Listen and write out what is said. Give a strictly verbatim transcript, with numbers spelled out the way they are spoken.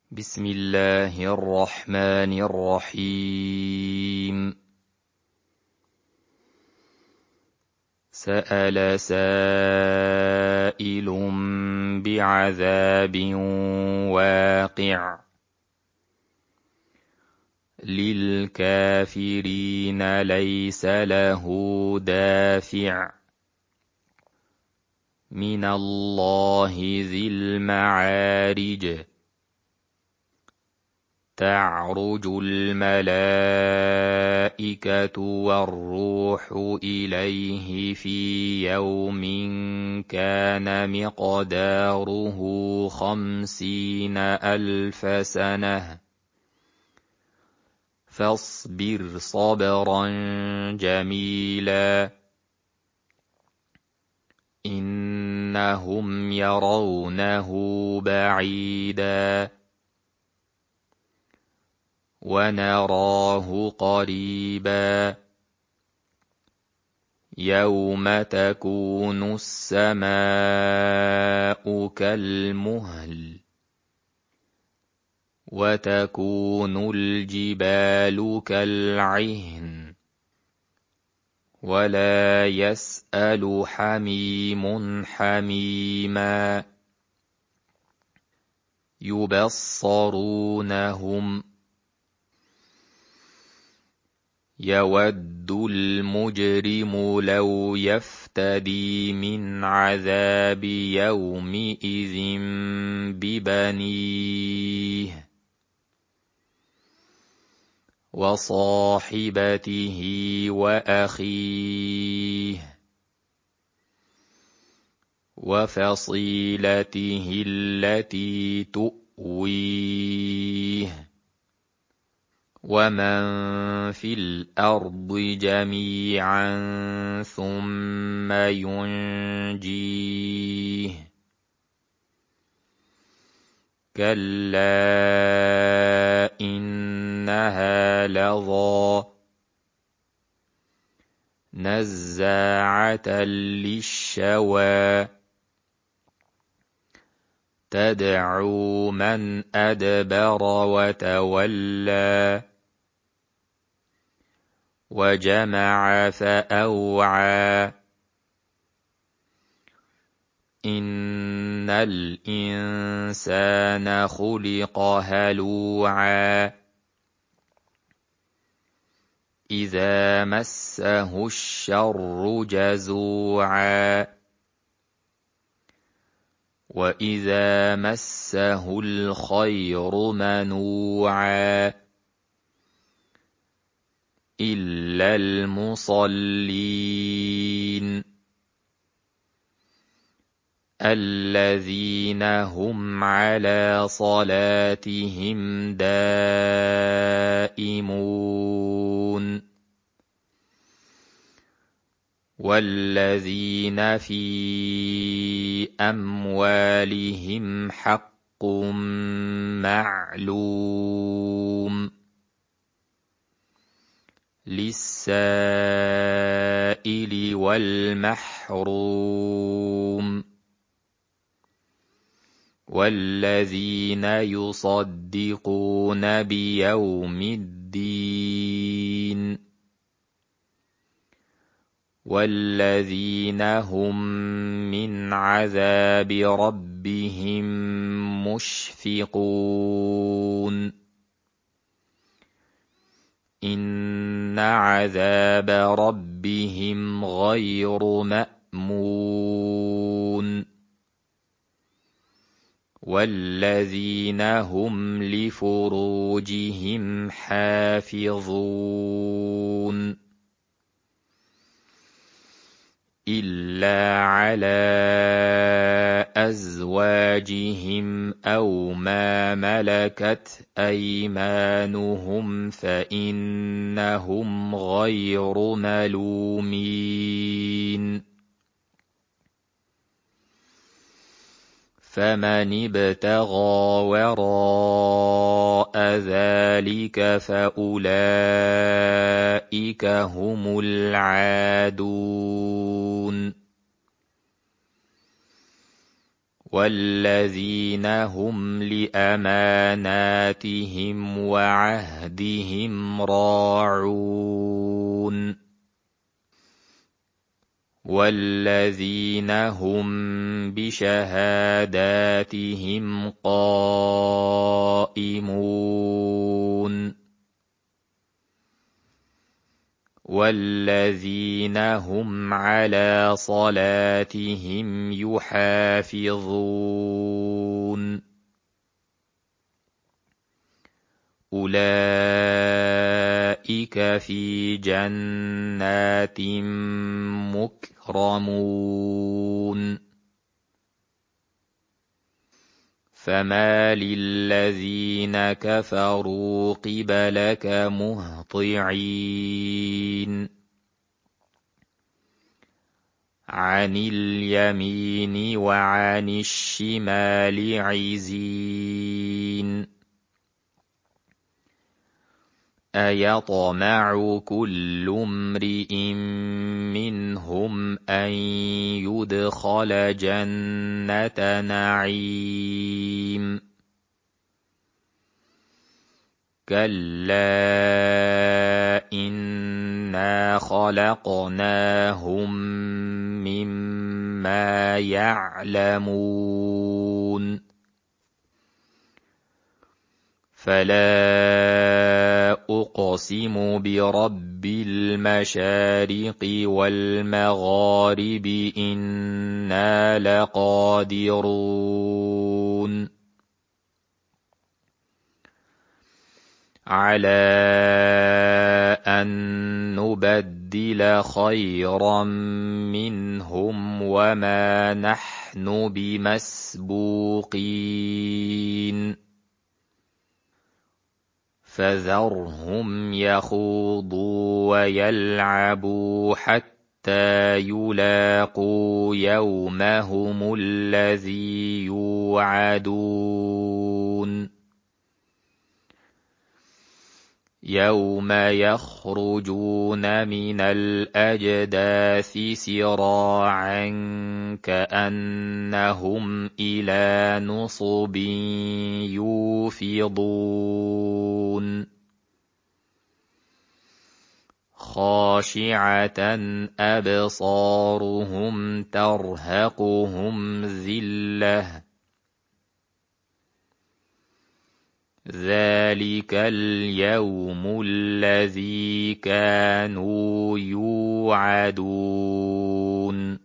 بسم الله الرحمن الرحيم. سأل سائل بعذاب واقع للكافرين ليس له دافع من الله ذي المعارج تعرج الملائكة والروح إليه في يوم كان مقداره خمسين ألف سنة فاصبر صبرا جميلا إنهم يرونه بعيدا ونراه قريبا يوم تكون السماء كالمهل وتكون الجبال كالعهن ولا يسأل حميم حميما يبصرونهم يود المجرم لو يفتدي من عذاب يومئذ ببنيه وصاحبته وأخيه وفصيلته التي تؤويه ومن في الأرض جميعا ثم ينجيه كلا إنها لظى نزاعة للشوى تدعو من أدبر وتولى وجمع فأوعى إن الإنسان خلق هلوعا إذا مسه الشر جزوعا وإذا مسه الخير منوعا إلا المصلين الذين هم على صلاتهم دائمون والذين في أموالهم حق معلوم للسائل والمحروم والذين يصدقون بيوم الدين والذين هم من عذاب ربهم مشفقون إن عذاب ربهم غير مأمون والذين هم لفروجهم حافظون إلا على أزواجهم أو ما ملكت أيمانهم فإنهم غير ملومين فمن ابتغى وراء ذلك فأولئك هم العادون وَالَّذِينَ هُمْ لِأَمَانَاتِهِمْ وَعَهْدِهِمْ رَاعُونَ وَالَّذِينَ هُمْ بِشَهَادَاتِهِمْ قَائِمُونَ وَالَّذِينَ هُمْ عَلَى صَلَاتِهِمْ يُحَافِظُونَ أُولَئِكَ فِي جَنَّاتٍ مُكْرَمُونَ فَمَالِ الَّذِينَ كَفَرُوا قِبَلَكَ مُهْطِعِينَ عَنِ الْيَمِينِ وَعَنِ الشِّمَالِ عِزِينَ أَيَطْمَعُ كُلُّ امْرِئٍ مِّنْهُمْ أَن يُدْخَلَ جَنَّةَ نَعِيمٍ كَلَّا إِنَّا خَلَقْنَاهُم مِّمَّا يَعْلَمُونَ فَلَا أُقْسِمُ بِرَبِّ الْمَشَارِقِ وَالْمَغَارِبِ إِنَّا لَقَادِرُونَ عَلَىٰ أَن نُّبَدِّلَ خَيْرًا مِّنْهُمْ وَمَا نَحْنُ بِمَسْبُوقِينَ فَذَرْهُمْ يَخُوضُوا وَيَلْعَبُوا حَتَّىٰ يُلَاقُوا يَوْمَهُمُ الَّذِي يُوعَدُونَ يَوْمَ يَخْرُجُونَ مِنَ الْأَجْدَاثِ سِرَاعًا كَأَنَّهُمْ إِلَىٰ نُصُبٍ يُوفِضُونَ خَاشِعَةً أَبْصَارُهُمْ تَرْهَقُهُمْ ذِلَّةٌ ذَلِكَ الْيَوْمُ الَّذِي كَانُوا يُوعَدُونَ